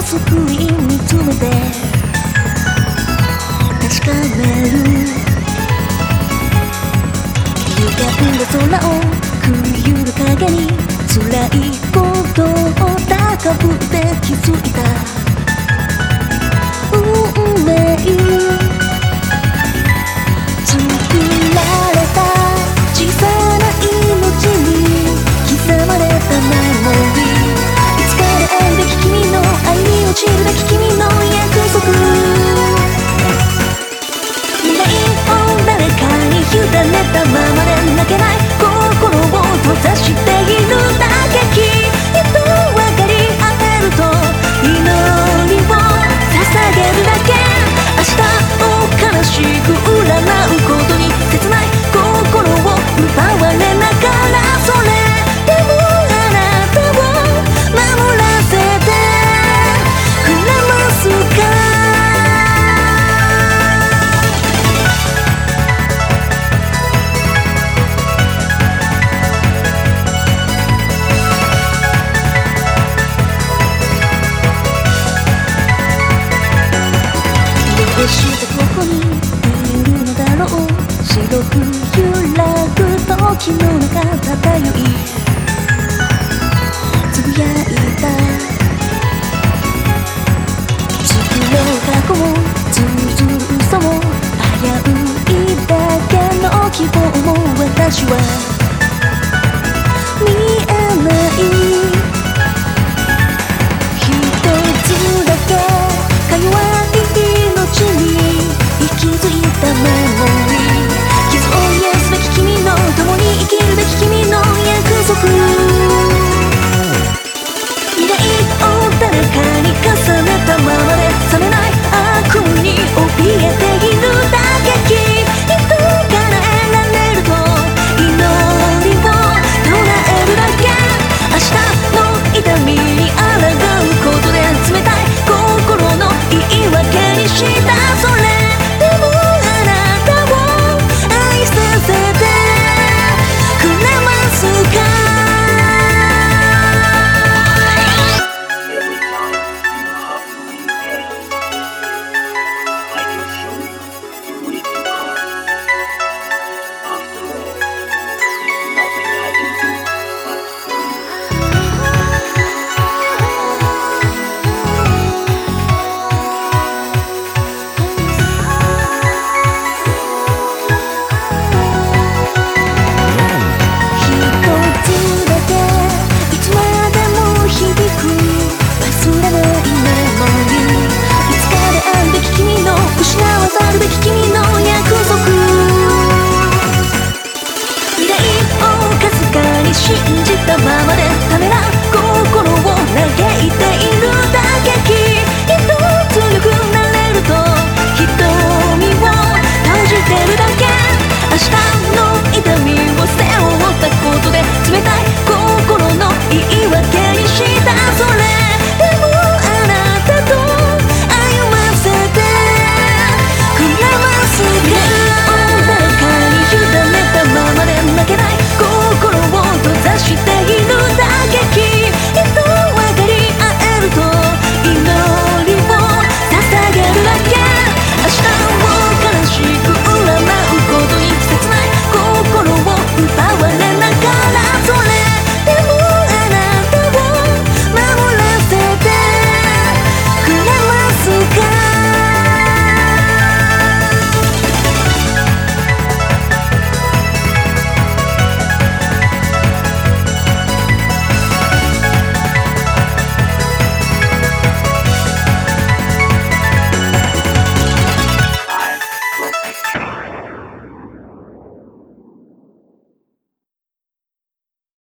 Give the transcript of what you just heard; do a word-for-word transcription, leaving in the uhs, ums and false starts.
スクリーン見つめて確かめる。歪んだ空をくゆる影に辛いことを高ぶって気づいた。運命作られた小さな命に刻まれたメモリー。いつか会うべき君の愛に落ちるべき君の約束。未来を誰かに委ねたままで泣けない心を閉ざしているだけ。きっと分かり合えると祈りを捧げるだけ。明日を悲しく占うことに切ない心を奪われながら、それでもあなたを守らせてくれますか。どうしてここにいるのだろう。白く揺らぐ時の中漂いつぶやいた。作ろう過去も通ずる嘘も危ういだけの希望も私は